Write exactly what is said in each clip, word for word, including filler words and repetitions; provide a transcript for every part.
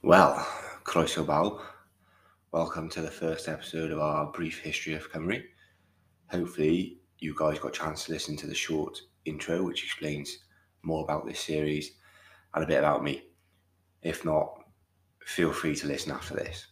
Well, Croeso Bawb, welcome to the first episode of our brief history of Cymru. Hopefully you guys got a chance to listen to the short intro which explains more about this series and a bit about me. If not, feel free to listen after this.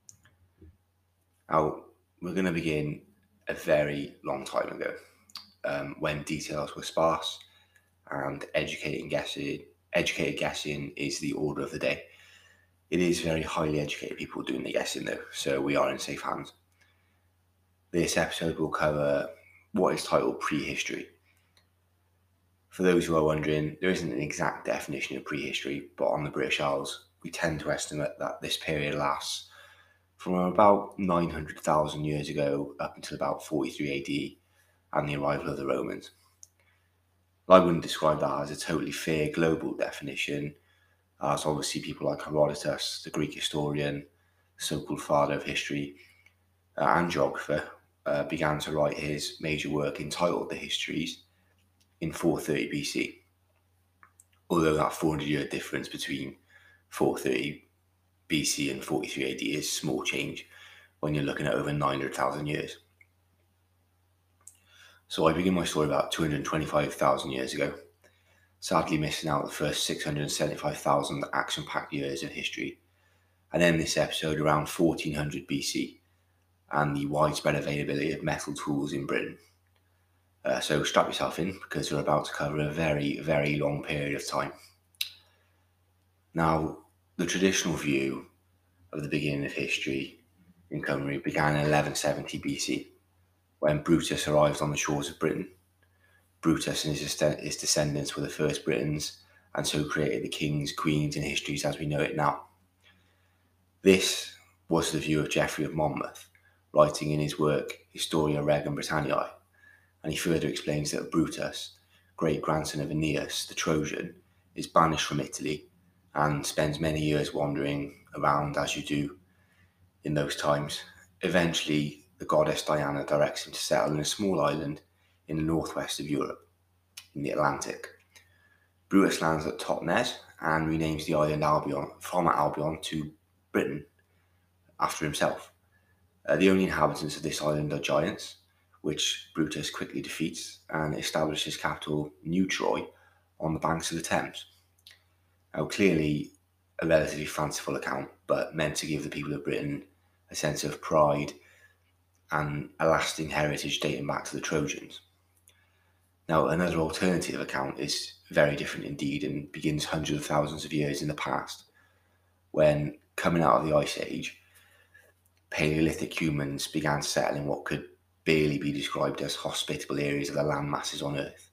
Now, we're going to begin a very long time ago, um, when details were sparse and educating guessing, educated guessing is the order of the day. It is very highly educated people doing the guessing though, so we are in safe hands. This episode will cover what is titled prehistory. For those who are wondering, there isn't an exact definition of prehistory, but on the British Isles, we tend to estimate that this period lasts from about nine hundred thousand years ago up until about forty-three A D and the arrival of the Romans. I wouldn't describe that as a totally fair global definition, as obviously people like Herodotus, the Greek historian, so-called father of history uh, and geographer, uh, began to write his major work entitled The Histories in four thirty B C. Although that four hundred year difference between four thirty B C and forty-three A D is small change when you're looking at over nine hundred thousand years. So I begin my story about two hundred twenty-five thousand years ago, sadly missing out the first six hundred seventy-five thousand action-packed years of history, and then this episode around fourteen hundred B C and the widespread availability of metal tools in Britain. Uh, so strap yourself in because we're about to cover a very, very long period of time. Now, the traditional view of the beginning of history in Cymru began in eleven seventy B C, when Brutus arrived on the shores of Britain. Brutus and his, his descendants were the first Britons, and so created the kings, queens, and histories as we know it now. This was the view of Geoffrey of Monmouth, writing in his work Historia Regum Britanniae, and he further explains that Brutus, great-grandson of Aeneas the Trojan, is banished from Italy and spends many years wandering around as you do in those times. Eventually, the goddess Diana directs him to settle in a small island in the northwest of Europe, in the Atlantic. Brutus lands at Totnes and renames the island Albion from Albion to Britain after himself. Uh, the only inhabitants of this island are giants, which Brutus quickly defeats and establishes capital New Troy on the banks of the Thames. Now, clearly a relatively fanciful account, but meant to give the people of Britain a sense of pride and a lasting heritage dating back to the Trojans. Now, another alternative account is very different indeed and begins hundreds of thousands of years in the past, when, coming out of the Ice Age, Paleolithic humans began settling what could barely be described as hospitable areas of the land masses on Earth.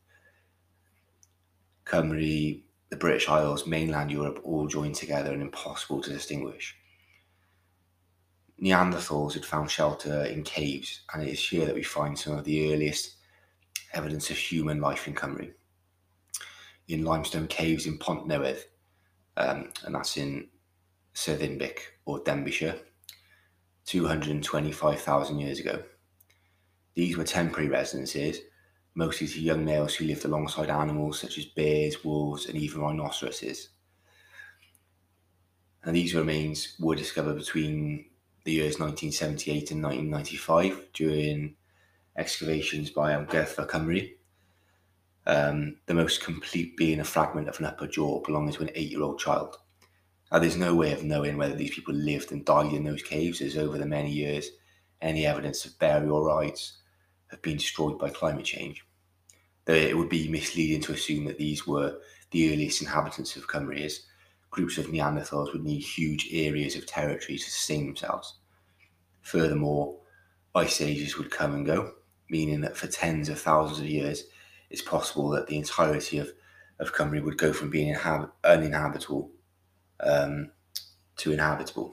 Cymru, the British Isles, mainland Europe all joined together and impossible to distinguish. Neanderthals had found shelter in caves, and it is here that we find some of the earliest evidence of human life in Cymru. In limestone caves in Pont Newydd, um, and that's in Sir Ddinbych or Denbighshire, two hundred twenty-five thousand years ago. These were temporary residences, mostly to young males who lived alongside animals such as bears, wolves, and even rhinoceroses. And these remains were discovered between the years nineteen seventy-eight and nineteen ninety-five during excavations by Amgueddfa Cymru, um, the most complete being a fragment of an upper jaw belonging to an eight-year-old child. Now, there's no way of knowing whether these people lived and died in those caves, as over the many years, any evidence of burial rites have been destroyed by climate change. Though it would be misleading to assume that these were the earliest inhabitants of Cymru, as groups of Neanderthals would need huge areas of territory to sustain themselves. Furthermore, ice ages would come and go, meaning that for tens of thousands of years, it's possible that the entirety of, of Cymru would go from being inhab- uninhabitable um, to inhabitable.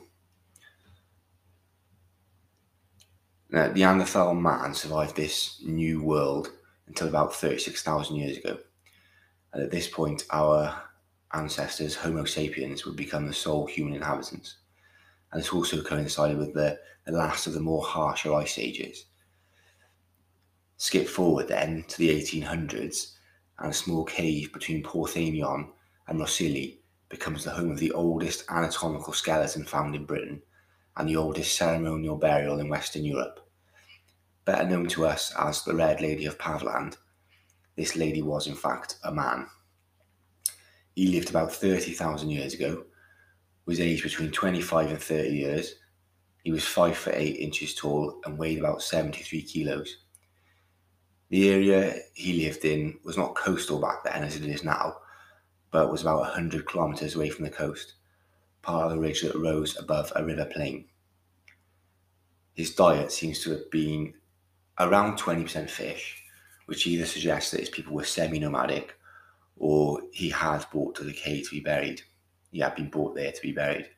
Now, Neanderthal man survived this new world until about thirty-six thousand years ago. And at this point, our ancestors, Homo sapiens, would become the sole human inhabitants. And this also coincided with the, the last of the more harsher ice ages. Skip forward then to the eighteen hundreds, and a small cave between Porthenion and Rossili becomes the home of the oldest anatomical skeleton found in Britain and the oldest ceremonial burial in Western Europe. Better known to us as the Red Lady of Pavland, this lady was in fact a man. He lived about thirty thousand years ago, was aged between twenty-five and thirty years. He was five foot eight inches tall and weighed about seventy-three kilos. The area he lived in was not coastal back then as it is now, but was about one hundred kilometres away from the coast, part of the ridge that rose above a river plain. His diet seems to have been around twenty percent fish, which either suggests that his people were semi-nomadic or he had brought to the cave to be buried. He had been brought there to be buried.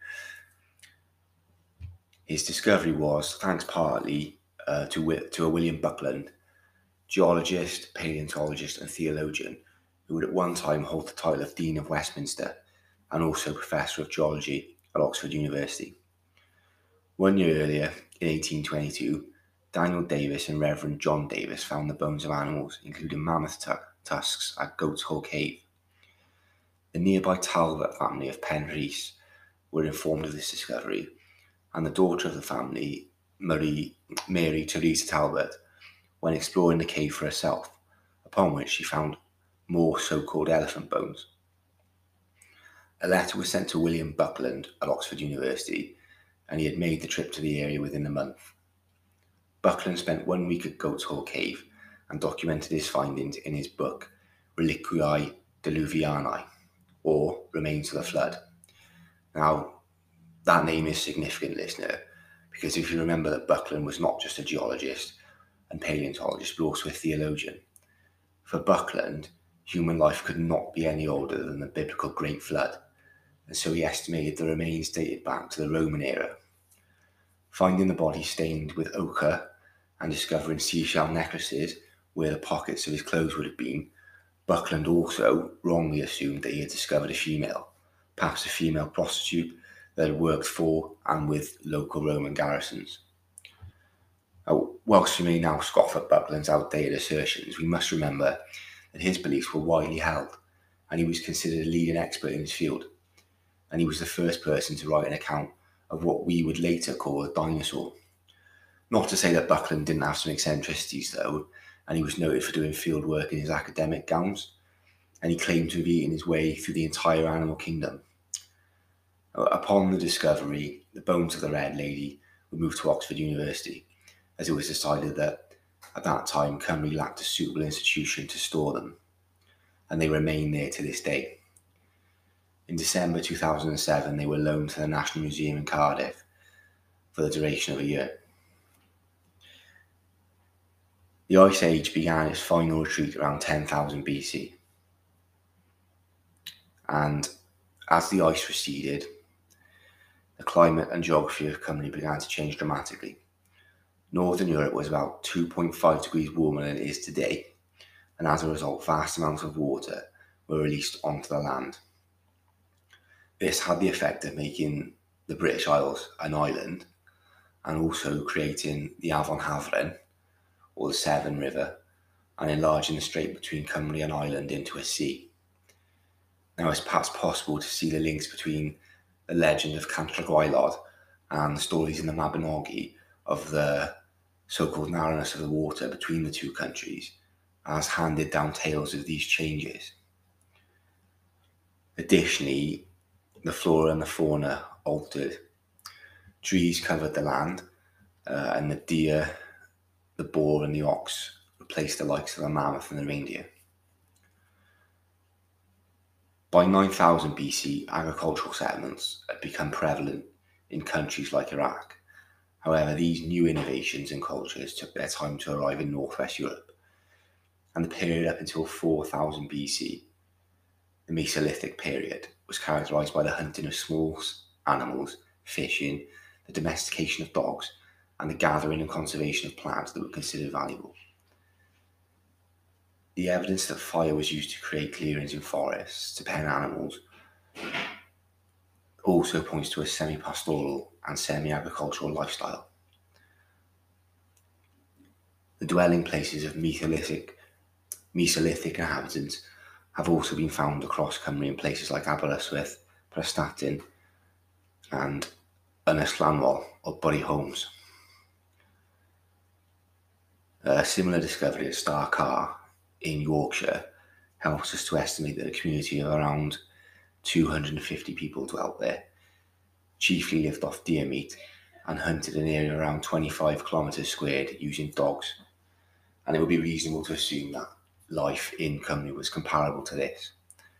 His discovery was thanks partly uh, to, to a William Buckland, geologist, paleontologist and theologian, who would at one time hold the title of Dean of Westminster and also Professor of Geology at Oxford University. One year earlier, in eighteen twenty-two, Daniel Davis and Reverend John Davis found the bones of animals, including mammoth t- tusks, at Goat's Hole Cave. The nearby Talbot family of Penrhys were informed of this discovery, and the daughter of the family, Marie, Mary Teresa Talbot, went exploring the cave for herself, upon which she found more so-called elephant bones. A letter was sent to William Buckland at Oxford University, and he had made the trip to the area within a month. Buckland spent one week at Goat's Hole Cave and documented his findings in his book Reliquiae Diluvianae, or Remains of the Flood. Now, that name is significant, listener, because if you remember that Buckland was not just a geologist and paleontologist, but also a theologian. For Buckland, human life could not be any older than the biblical Great Flood, and so he estimated the remains dated back to the Roman era. Finding the body stained with ochre and discovering seashell necklaces where the pockets of his clothes would have been, Buckland also wrongly assumed that he had discovered a female, perhaps a female prostitute that had worked for and with local Roman garrisons. Now, whilst we may now scoff at Buckland's outdated assertions, we must remember that his beliefs were widely held, and he was considered a leading expert in his field, and he was the first person to write an account of what we would later call a dinosaur. Not to say that Buckland didn't have some eccentricities though, and he was noted for doing field work in his academic gowns, and he claimed to have eaten his way through the entire animal kingdom. Upon the discovery, the bones of the Red Lady were moved to Oxford University, as it was decided that at that time Cymru lacked a suitable institution to store them, and they remain there to this day. In December two thousand seven, they were loaned to the National Museum in Cardiff for the duration of a year. The Ice Age began its final retreat around ten thousand B C, and as the ice receded, the climate and geography of Cymru began to change dramatically. Northern Europe was about two point five degrees warmer than it is today, and as a result, vast amounts of water were released onto the land. This had the effect of making the British Isles an island, and also creating the Afon Havren, or the Severn River, and enlarging the strait between Cymru and Ireland into a sea. Now, it's perhaps possible to see the links between the legend of Cantre'r Gwaelod and the stories in the Mabinogi of the so-called narrowness of the water between the two countries as handed down tales of these changes. Additionally, the flora and the fauna altered. Trees covered the land, uh, and the deer, the boar and the ox replaced the likes of the mammoth and the reindeer. By nine thousand B C, agricultural settlements had become prevalent in countries like Iraq. However, these new innovations and cultures took their time to arrive in northwest Europe, and the period up until four thousand B C, the Mesolithic period, was characterised by the hunting of small animals, fishing, the domestication of dogs, and the gathering and conservation of plants that were considered valuable. The evidence that fire was used to create clearings in forests to pen animals also points to a semi-pastoral and semi-agricultural lifestyle. The dwelling places of Mesolithic, Mesolithic inhabitants have also been found across Cymru in places like Aberystwyth, Prestatyn, and Ynys Llanwol or Bury Holmes. A similar discovery at Star Car in Yorkshire helps us to estimate that a community of around two hundred fifty people dwelt there, chiefly lived off deer meat, and hunted an area around twenty-five kilometres squared using dogs. And it would be reasonable to assume that life in Cymru was comparable to this.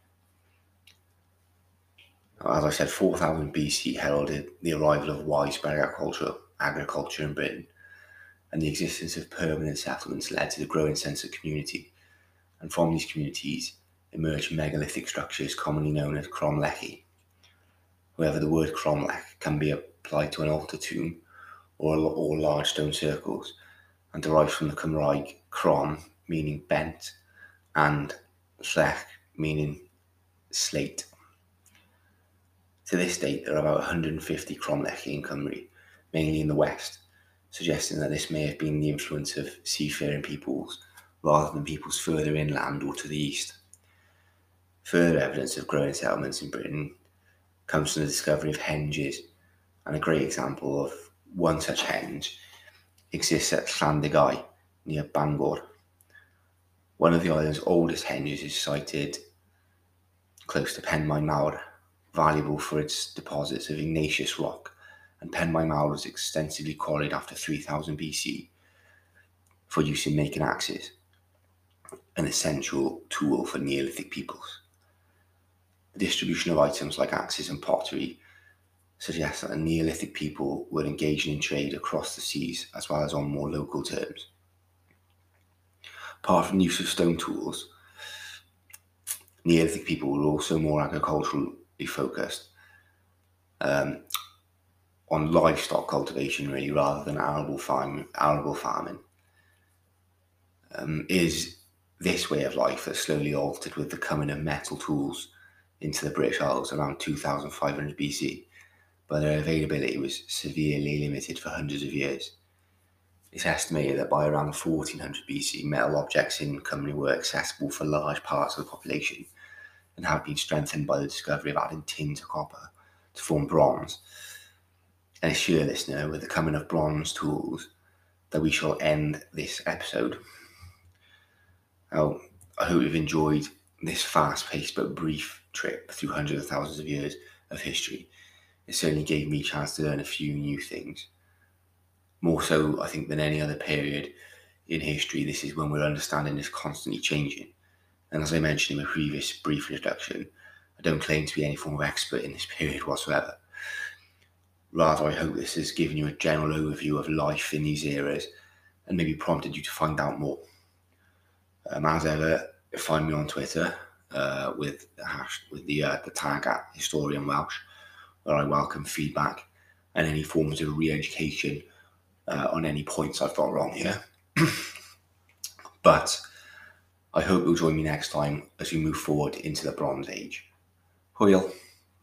As I said, four thousand B C heralded the arrival of widespread agriculture, agriculture in Britain, and the existence of permanent settlements led to the growing sense of community. And from these communities emerged megalithic structures commonly known as cromlechie. However, the word cromlech can be applied to an altar tomb or, or large stone circles, and derives from the Cymraeg crom, meaning bent, and llech, meaning slate. To this date, there are about one hundred fifty cromlechie in Cymru, mainly in the west, suggesting that this may have been the influence of seafaring peoples rather than peoples further inland or to the east. Further evidence of growing settlements in Britain comes from the discovery of henges, and a great example of one such henge exists at Llandigau, near Bangor. One of the island's oldest henges is sited close to Penmaen Mawr, valuable for its deposits of igneous rock, and Penmaen Mawr was extensively quarried after three thousand B C for use in making axes, an essential tool for Neolithic peoples. The distribution of items like axes and pottery suggests that the Neolithic people were engaging in trade across the seas as well as on more local terms. Apart from the use of stone tools, Neolithic people were also more agriculturally focused um, on livestock cultivation, really, rather than arable farming. Arable farming um, is this way of life that slowly altered with the coming of metal tools into the British Isles around two thousand five hundred B C, but their availability was severely limited for hundreds of years. It's estimated that by around fourteen hundred B C, metal objects in Cymru were accessible for large parts of the population and have been strengthened by the discovery of adding tin to copper to form bronze. And it's sure, listener, with the coming of bronze tools, that we shall end this episode. Now, I hope you've enjoyed this fast-paced but brief trip through hundreds of thousands of years of history. It certainly gave me a chance to learn a few new things. More so, I think, than any other period in history, this is when we're understanding is constantly changing. And as I mentioned in my previous brief introduction, I don't claim to be any form of expert in this period whatsoever. Rather, I hope this has given you a general overview of life in these eras and maybe prompted you to find out more. Um, as ever, find me on Twitter uh, with the hash, with the uh, the tag at Historian Welsh, where I welcome feedback and any forms of re-education uh, on any points I've got wrong here. But I hope you'll join me next time as we move forward into the Bronze Age. Hwyl.